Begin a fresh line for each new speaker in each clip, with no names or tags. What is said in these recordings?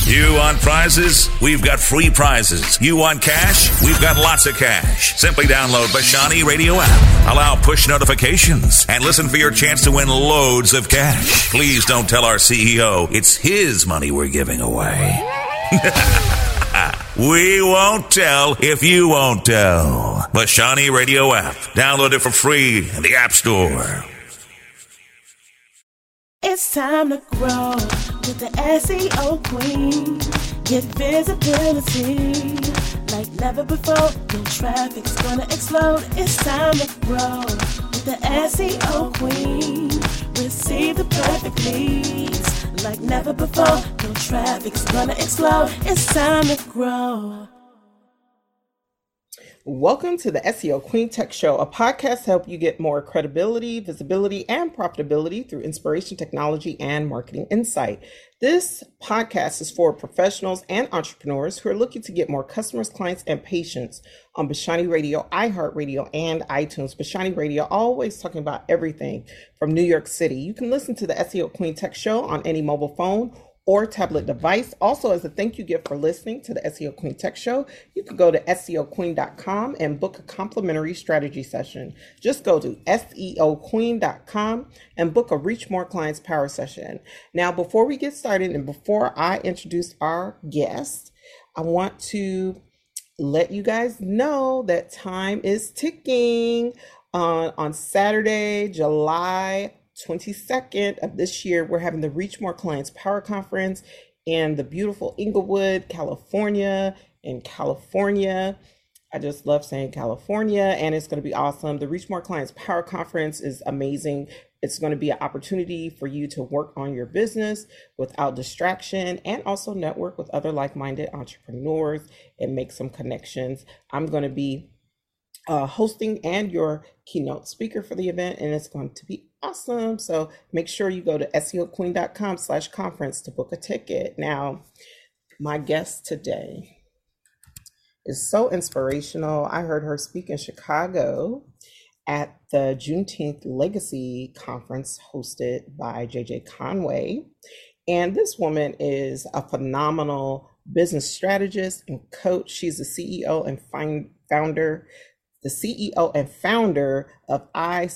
You want prizes? We've got free prizes. You want cash? We've got lots of cash. Simply download Bashani Radio app. Allow push notifications and listen for your chance to win loads of cash. Please don't tell our CEO it's his money we're giving away. We won't tell if you won't tell. Bashani Radio app. Download it for free in the App Store.
It's time to grow with the SEO Queen. Get visibility like never before. Your traffic's gonna explode. It's time to grow with the SEO Queen. Receive the perfect leads like never before. Your traffic's gonna explode. It's time to grow.
Welcome to the SEO Queen Tech Show, a podcast to help you get more credibility, visibility, and profitability through inspiration, technology, and marketing insight. This podcast is for professionals and entrepreneurs who are looking to get more customers, clients, and patients on Bashani Radio, iHeartRadio, and iTunes. Bashani Radio, always talking about everything from New York City. You can listen to the SEO Queen Tech Show on any mobile phone or tablet device. Also, as a thank you gift for listening to the SEO Queen Tech Show, you can go to SEOqueen.com and book a complimentary strategy session. Just go to SEOqueen.com and book a Reach More Clients Power session. Now, before we get started and before I introduce our guest, I want to let you guys know that time is ticking. On Saturday, July 22nd of this year, we're having the Reach More Clients Power Conference in the beautiful Inglewood, California. I just love saying California, and it's going to be awesome. The Reach More Clients Power Conference is amazing. It's going to be an opportunity for you to work on your business without distraction and also network with other like-minded entrepreneurs and make some connections. I'm going to be hosting and your keynote speaker for the event, and it's going to be awesome. So make sure you go to SEOqueen.com/conference to book a ticket. Now, my guest today is so inspirational. I heard her speak in Chicago at the Juneteenth Legacy Conference hosted by JJ Conway. And this woman is a phenomenal business strategist and coach. She's the CEO and founder of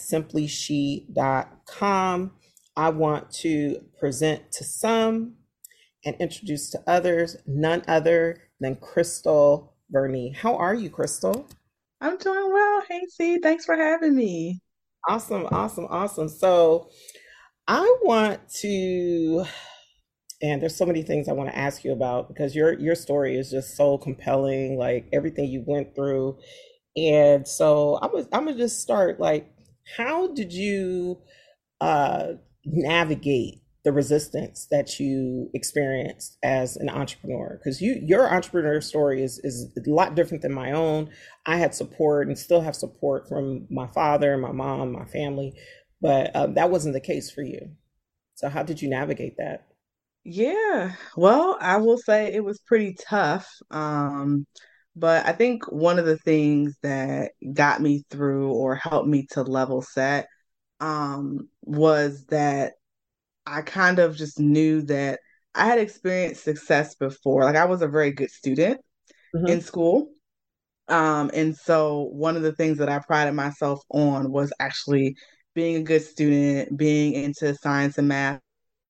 iSimplyShe.com. I want to present to some and introduce to others none other than Crystal Verney. How are you, Crystal?
I'm doing well. Hey, C, thanks for having me.
Awesome. So I want to, and there's so many things I want to ask you about because your story is just so compelling, like everything you went through. And so I'm gonna just start, like, how did you navigate the resistance that you experienced as an entrepreneur? Because your entrepreneur story is a lot different than my own. I had support and still have support from my father, my mom, my family, but that wasn't the case for you. So how did you navigate that?
Yeah, well, I will say it was pretty tough. But I think one of the things that got me through or helped me to level set was that I kind of just knew that I had experienced success before. Like I was a very good student in school. And so one of the things that I prided myself on was actually being a good student, being into science and math,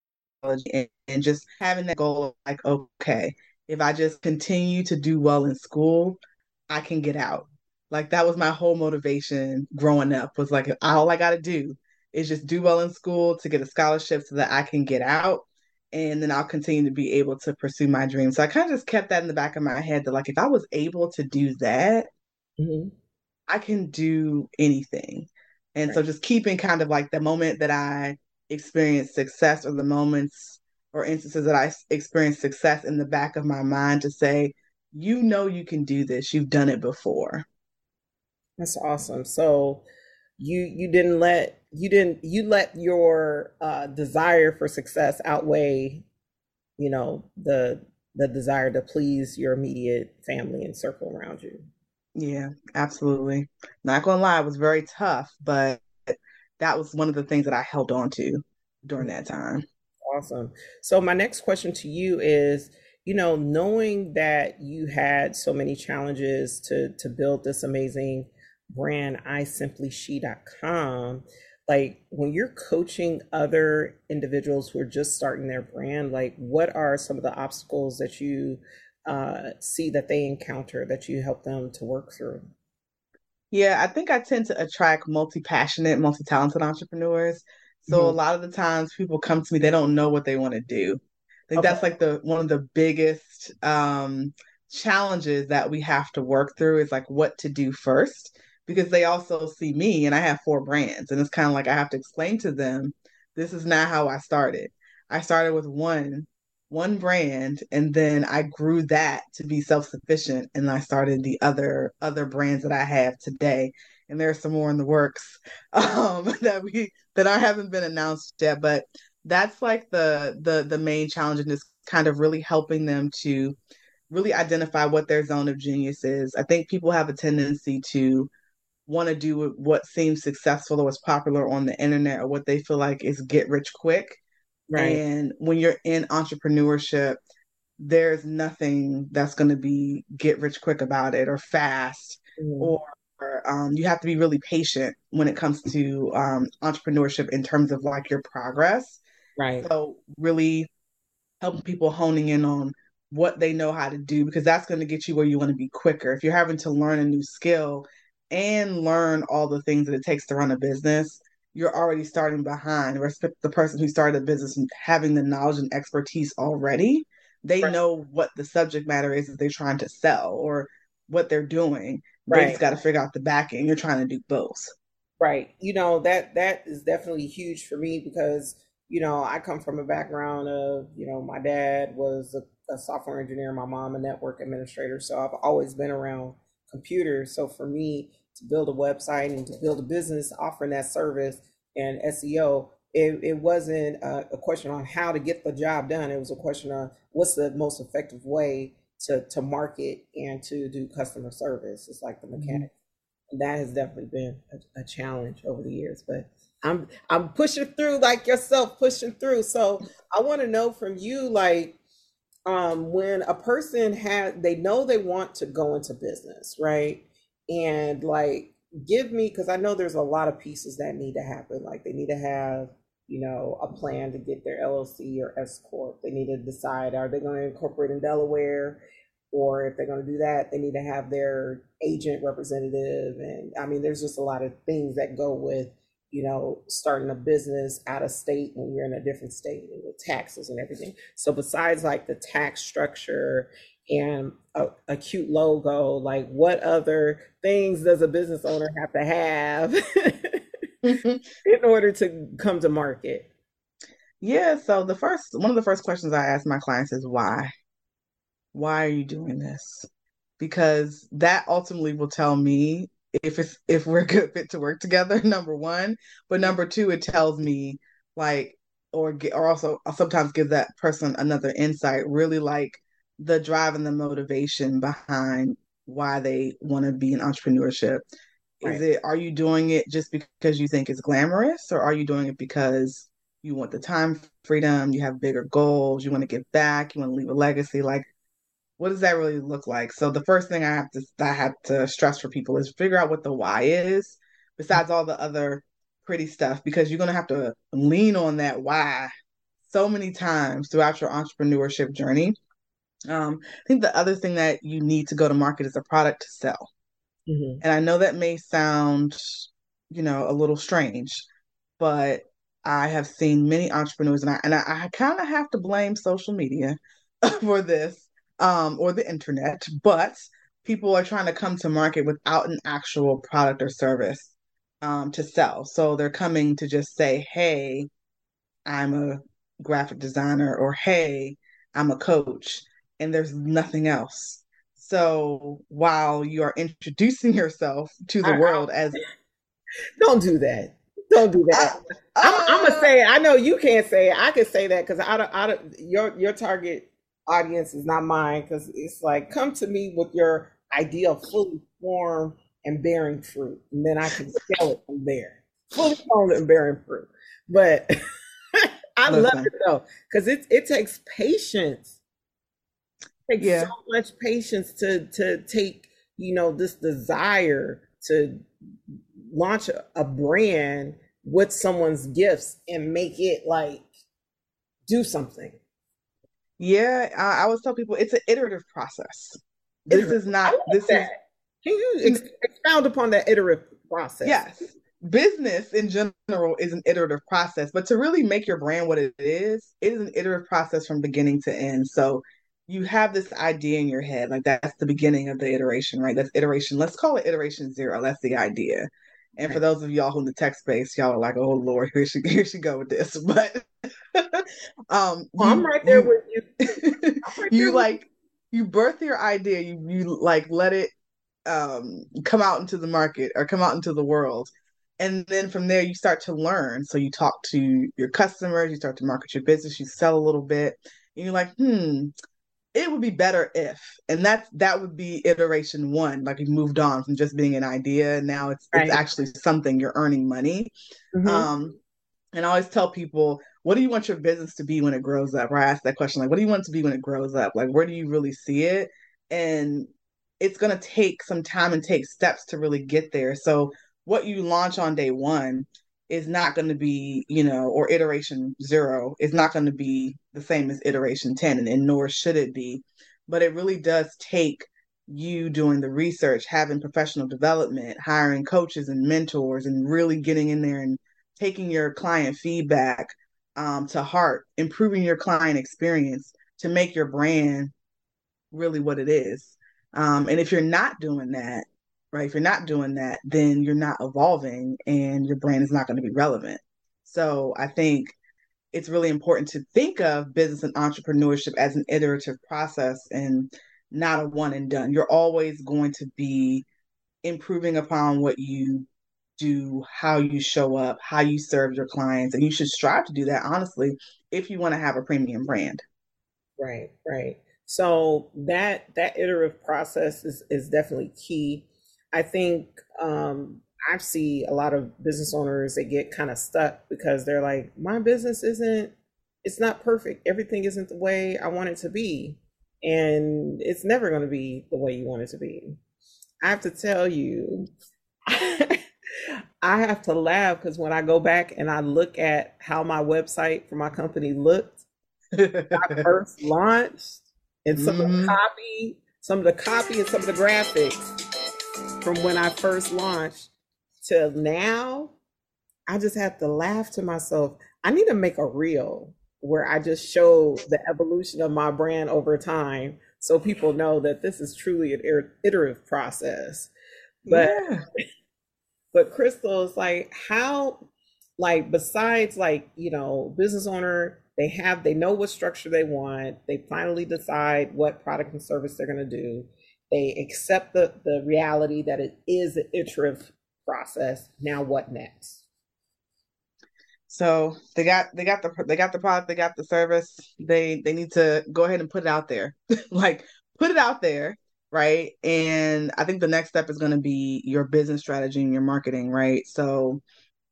and just having that goal of like, okay, if I just continue to do well in school, I can get out. Like that was my whole motivation growing up, was like all I got to do is just do well in school to get a scholarship so that I can get out, and then I'll continue to be able to pursue my dreams. So I kind of just kept that in the back of my head that like if I was able to do that, I can do anything. And so just keeping kind of like the moment that I experienced success, or the moments or instances that I experienced success, in the back of my mind to say, you know, you can do this. You've done it before.
That's awesome. So you let your desire for success outweigh, the desire to please your immediate family and circle around you.
Yeah, absolutely. Not gonna lie, it was very tough, but that was one of the things that I held on to during that time.
Awesome. So my next question to you is, knowing that you had so many challenges to build this amazing brand, isimplyshe.com, like when you're coaching other individuals who are just starting their brand, like what are some of the obstacles that you see that they encounter that you help them to work through?
Yeah, I think I tend to attract multi-passionate, multi-talented entrepreneurs. So a
Mhm.
lot of the times people come to me, they don't know what they want to do. I think
Okay.
that's like the one of the biggest challenges that we have to work through is like what to do first, because they also see me and I have four brands, and it's kind of like I have to explain to them, this is not how I started. I started with one brand, and then I grew that to be self-sufficient, and I started the other brands that I have today. And there's some more in the works that I haven't been announced yet, but that's like the main challenge, and is kind of really helping them to really identify what their zone of genius is. I think people have a tendency to want to do what seems successful or what's popular on the internet, or what they feel like is get rich quick.
Right.
And when you're in entrepreneurship, there's nothing that's going to be get rich quick about it, or fast,
Mhm.
or you have to be really patient when it comes to entrepreneurship in terms of like your progress.
Right.
So really helping people honing in on what they know how to do, because that's going to get you where you want to be quicker. If you're having to learn a new skill and learn all the things that it takes to run a business, you're already starting behind. Respect the person who started a business and having the knowledge and expertise already. They
Right.
know what the subject matter is that they're trying to sell, or what they're doing. They just
Right.
got to figure out the back end. You're trying to do both.
Right. That is definitely huge for me because, I come from a background of, my dad was a software engineer, my mom a network administrator. So I've always been around computers. So for me to build a website and to build a business offering that service and SEO, it wasn't a question on how to get the job done. It was a question on what's the most effective way to market and to do customer service. It's like the
Mhm.
mechanic. That has definitely been a challenge over the years, but I'm pushing through like yourself, pushing through. So I want to know from you, like, when a person they know they want to go into business, right? And like, give me, because I know there's a lot of pieces that need to happen. Like they need to have, a plan to get their LLC or S corp. They need to decide, are they going to incorporate in Delaware, or if they're going to do that, they need to have their agent representative. And I mean, there's just a lot of things that go with, starting a business out of state when you're in a different state and with taxes and everything. So besides like the tax structure and a cute logo, like what other things does a business owner have to have in order to come to market?
Yeah, so one of the first questions I ask my clients is why? Why are you doing this? Because that ultimately will tell me if we're a good fit to work together, number one. But number two, it tells me like, or also I'll sometimes give that person another insight, really like the drive and the motivation behind why they want to be in entrepreneurship.
Right.
Are you doing it just because you think it's glamorous, or are you doing it because you want the time freedom, you have bigger goals, you want to give back, you want to leave a legacy? Like, what does that really look like? So the first thing I have to stress for people is figure out what the why is, besides all the other pretty stuff, because you're gonna have to lean on that why so many times throughout your entrepreneurship journey. I think the other thing that you need to go to market is a product to sell.
Mhm.
And I know that may sound, a little strange, but I have seen many entrepreneurs, and I kind of have to blame social media for this, or the internet, but people are trying to come to market without an actual product or service to sell. So they're coming to just say, hey, I'm a graphic designer, or hey, I'm a coach, and there's nothing else. So while you are introducing yourself to the
I
world as,
don't do that. Don't do that.
uh,
I'm gonna
uh,
say it. I know you can't say it. I can say that because I don't. Your target audience is not mine. Because it's like, come to me with your idea of fully formed and bearing fruit, and then I can scale it from there. Fully formed and bearing fruit. But I love
listen,
it though, because it takes patience. takes so
Yeah.
much patience to take, this desire to launch a brand with someone's gifts and make it like do something.
Yeah. I always tell people it's an iterative process. This
Iterative.
is
I
not,
like
this is,
that. Can you expound upon that iterative process?
yes. Business in general is an iterative process, but to really make your brand what it is an iterative process from beginning to end. So you have this idea in your head, like that's the beginning of the iteration, right? That's iteration. Let's call it iteration zero. That's the idea. And for
Okay.
those of y'all who in the tech space, y'all are like, oh Lord, here she go with this. But
Oh, I'm
you
right there
you
with you. I'm right
you
there with
like you birth your idea, you like let it come out into the market or come out into the world. And then from there, you start to learn. So you talk to your customers, you start to market your business, you sell a little bit, and you're like, it would be better if. And that would be iteration one. Like you moved on from just being an idea. Now it's
you. Right.
actually something you're earning money.
Hmm.
Um, and I always tell people, what do you want your business to be when it grows up? Or I ask that question, like, what do you want it to be when it grows up? Like, where do you really see it? And it's going to take some time and take steps to really get there. So, what you launch on day one is not going to be, or iteration zero is not going to be the same as iteration 10, and nor should it be. But it really does take you doing the research, having professional development, hiring coaches and mentors, and really getting in there and taking your client feedback to heart, improving your client experience to make your brand really what it is. And if you're not doing that, right, if you're not doing that, then you're not evolving and your brand is not going to be relevant. So I think it's really important to think of business and entrepreneurship as an iterative process and not a one and done. You're always going to be improving upon what you do, how you show up, how you serve your clients. And you should strive to do that, honestly, if you want to have a premium brand.
Right, right. So that iterative process is definitely key. I think I see a lot of business owners that get kind of stuck because they're like, my business isn't, it's not perfect. Everything isn't the way I want it to be. And it's never going to be the way you want it to be. I have to tell you, I have to laugh because when I go back and I look at how my website for my company looked, first launched, and
Hmm.
some of the copy and some of the graphics from when I first launched till now, I just have to laugh to myself. I need to make a reel where I just show the evolution of my brand over time so people know that this is truly an iterative process. But
Yeah.
Crystal is like, how, like, besides, like, business owner, they know what structure they want. They finally decide what product and service they're going to do. They accept the reality that it is an iterative process. Now what next?
So they got the product, they got the service. They need to go ahead and put it out there. Like put it out there, right? And I think the next step is going to be your business strategy and your marketing, right? So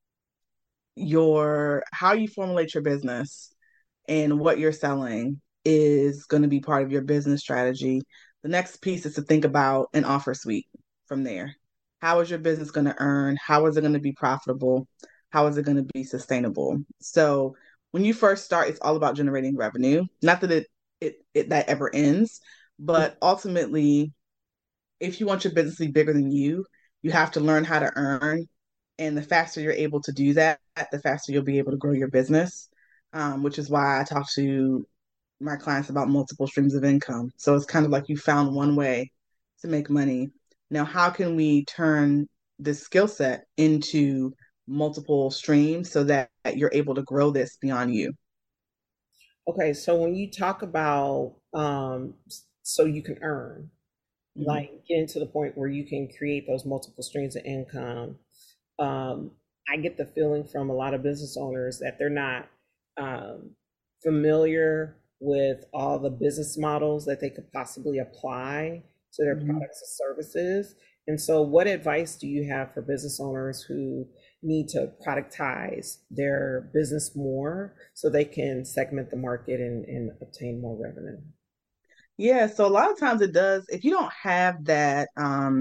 your how you formulate your business and what you're selling is going to be part of your business strategy. The next piece is to think about an offer suite from there. How is your business going to earn? How is it going to be profitable? How is it going to be sustainable? So when you first start, it's all about generating revenue. Not that it that ever ends, but ultimately, if you want your business to be bigger than you have to learn how to earn. And the faster you're able to do that, the faster you'll be able to grow your business, which is why I talk to my clients about multiple streams of income. So it's kind of like you found one way to make money. Now, how can we turn this skill set into multiple streams so that you're able to grow this beyond you?
Okay, so when you talk about so you can earn,
Mm-hmm.
like getting to the point where you can create those multiple streams of income, um, I get the feeling from a lot of business owners that they're not um, familiar with all the business models that they could possibly apply to their
Mm-hmm.
products and services. And so, what advice do you have for business owners who need to productize their business more so they can segment the market and obtain more revenue?
Yeah, so a lot of times it does, if you don't have that,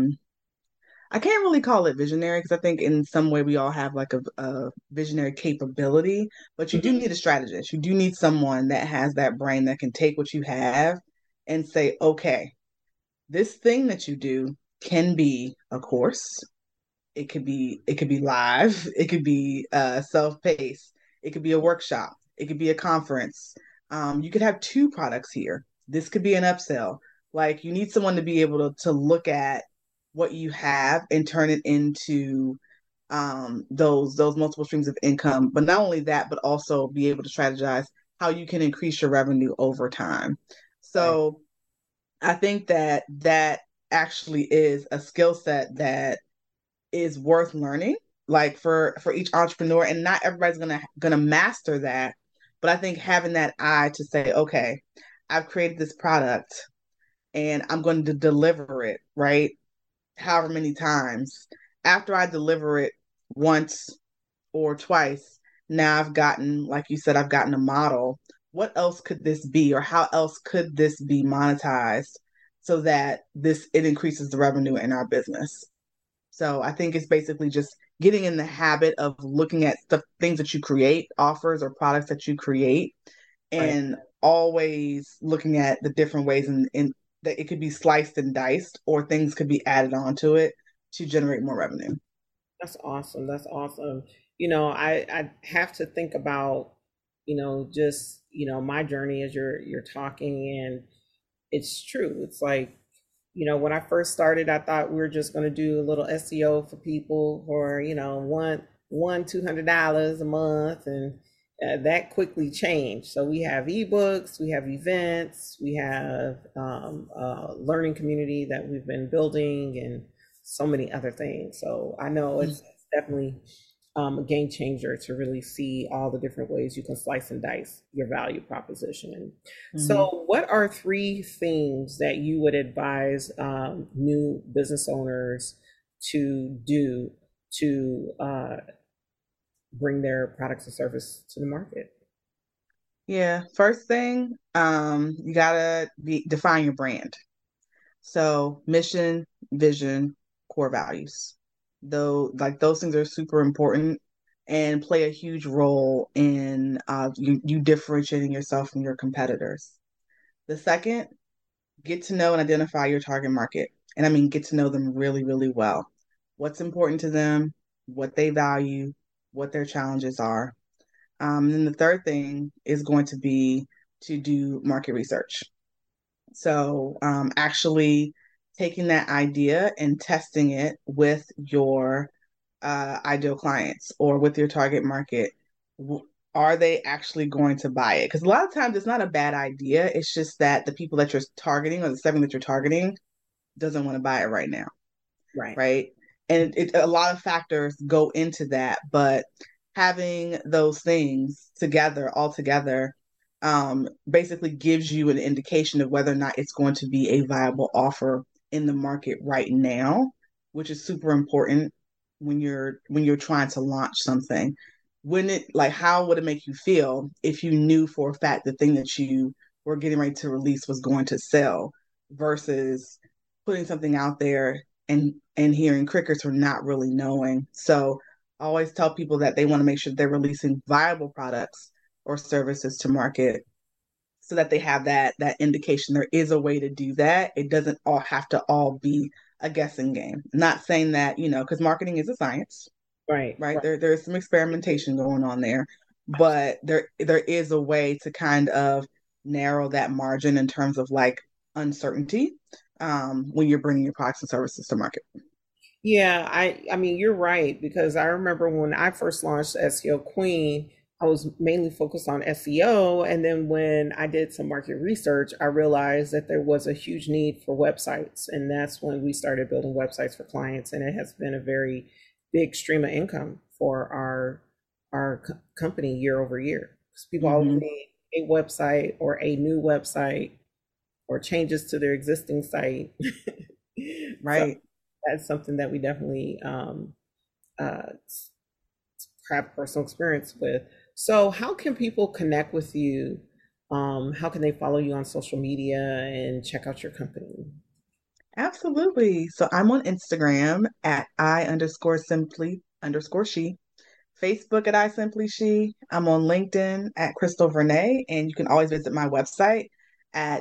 I can't really call it visionary because I think in some way we all have like a visionary capability, but you do
Mhm.
need a strategist. You do need someone that has that brain that can take what you have and say, okay, this thing that you do can be a course. It could be live, it could be self-paced, it could be a workshop, it could be a conference. You could have two products here. This could be an upsell. Like you need someone to be able to look at what you have and turn it into those multiple streams of income. But not only that, but also be able to strategize how you can increase your revenue over time.
Right.
So I think that that actually is a skill set that is worth learning, like for each entrepreneur, and not everybody's gonna master that, but I think having that eye to say, okay, I've created this product and I'm going to deliver it, right, however many times. After I deliver it once or twice, now I've gotten, like you said, I've gotten a model. What else could this be, or how else could this be monetized so that this it increases the revenue in our business? So I think it's basically just getting in the habit of looking at the things that you create, offers or products that you create,
Right.
and always looking at the different ways in that it could be sliced and diced or things could be added onto it to generate more revenue.
That's awesome. That's awesome. I have to think about, just, my journey as you're talking, and it's true. It's like, when I first started, I thought we were just going to do a little SEO for people for, $200 a month, and that quickly changed. So we have ebooks, we have events, we have a learning community that we've been building, and so many other things. So I know it's definitely a game changer to really see all the different ways you can slice and dice your value proposition.
Mm-hmm.
So, what are three things that you would advise new business owners to do to bring their products and service to the market?
Yeah, first thing, you gotta define your brand. So mission, vision, core values. Though, like those things are super important and play a huge role in you differentiating yourself from your competitors. The second, get to know and identify your target market. And I mean, get to know them really, really well. What's important to them, what they value, what their challenges are. And then the third thing is going to be to do market research. So, actually taking that idea and testing it with your ideal clients or with your target market. Are they actually going to buy it? Because a lot of times it's not a bad idea. It's just that the people that you're targeting or the segment that you're targeting doesn't want to buy it right now,
Right.
right? And a lot of factors go into that, but having those things together, all together, basically gives you an indication of whether or not it's going to be a viable offer in the market right now, which is super important when you're trying to launch something. When it like how would it make you feel if you knew for a fact the thing that you were getting ready to release was going to sell versus putting something out there and hearing crickets or not really knowing. So I always tell people that they want to make sure they're releasing viable products or services to market so that they have that indication there is a way to do that. It doesn't all have to all be a guessing game. Not saying that, because marketing is a science,
Right.
right?
Right.
There's some experimentation going on there, but there is a way to kind of narrow that margin in terms of like uncertainty when you're bringing your products and services to market.
Yeah, I mean you're right, because I remember when I first launched SEO Queen, I was mainly focused on SEO, and then when I did some market research, I realized that there was a huge need for websites, and that's when we started building websites for clients, and it has been a very big stream of income for our company year over year. Because people always
Mm-hmm.
need a website or a new website or changes to their existing site. So
Right.
that's something that we definitely uh, have personal experience with. So, how can people connect with you how can they follow you on social media and check out your company?
Absolutely. So I'm on Instagram at I_simply_she, Facebook at I_simply_she. I'm on LinkedIn at Crystal Vernay, and you can always visit my website at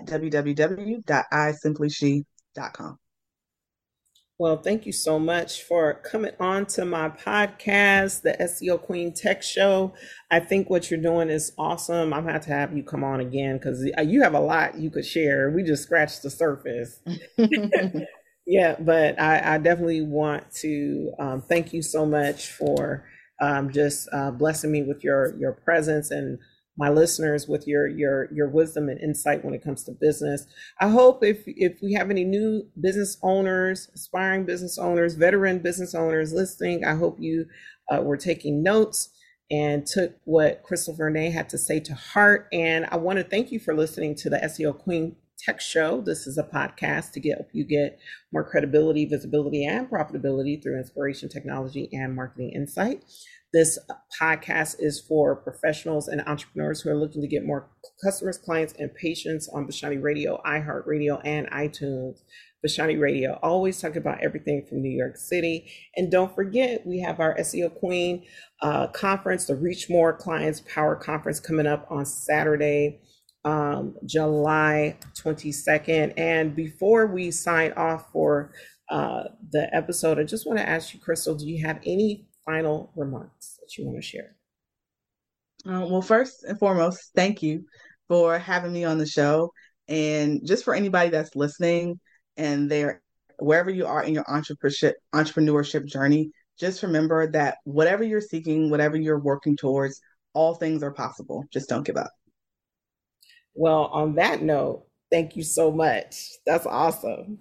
www.isimplyShe.com.
Well, thank you so much for coming on to my podcast, the SEO Queen Tech Show. I think what you're doing is awesome. I'm going to have you come on again because you have a lot you could share. We just scratched the surface. Yeah, but I definitely want to thank you so much for just blessing me with your presence and my listeners with your wisdom and insight when it comes to business. I hope if we have any new business owners, aspiring business owners, veteran business owners listening, I hope you were taking notes and took what Crystal Vernay had to say to heart. And I want to thank you for listening to the SEO Queen Tech Show. This is a podcast to help you get more credibility, visibility, and profitability through inspiration, technology, and marketing insight. This podcast is for professionals and entrepreneurs who are looking to get more customers, clients, and patients on Vashani Radio, iHeartRadio, and iTunes. Vashani Radio, always talking about everything from New York City. And don't forget, we have our SEO Queen conference, the Reach More Clients Power Conference, coming up on Saturday, July 22nd. And before we sign off for the episode, I just want to ask you, Crystal, do you have any final remarks that you want to share?
Well, first and foremost, thank you for having me on the show. And just for anybody that's listening and they're wherever you are in your entrepreneurship journey, just remember that whatever you're seeking, whatever you're working towards, all things are possible. Just don't give up.
Well, on that note, thank you so much. That's awesome.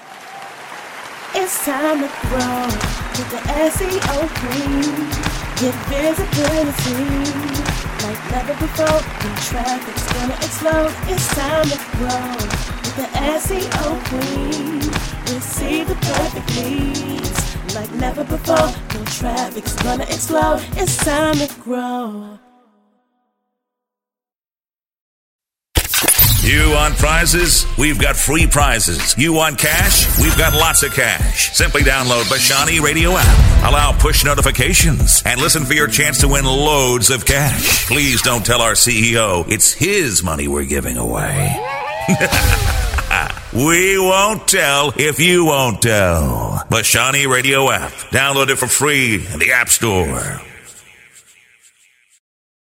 It's time to grow with the SEO Queen. Get visibility like never before. When traffic's gonna explode, it's time to grow with the SEO Queen. Receive the perfect leads like never before. When traffic's gonna explode, it's time to grow.
You want prizes? We've got free prizes. You want cash? We've got lots of cash. Simply download Vashani Radio app. Allow push notifications and listen for your chance to win loads of cash. Please don't tell our CEO it's his money we're giving away. We won't tell if you won't tell. Vashani Radio app. Download it for free in the App Store.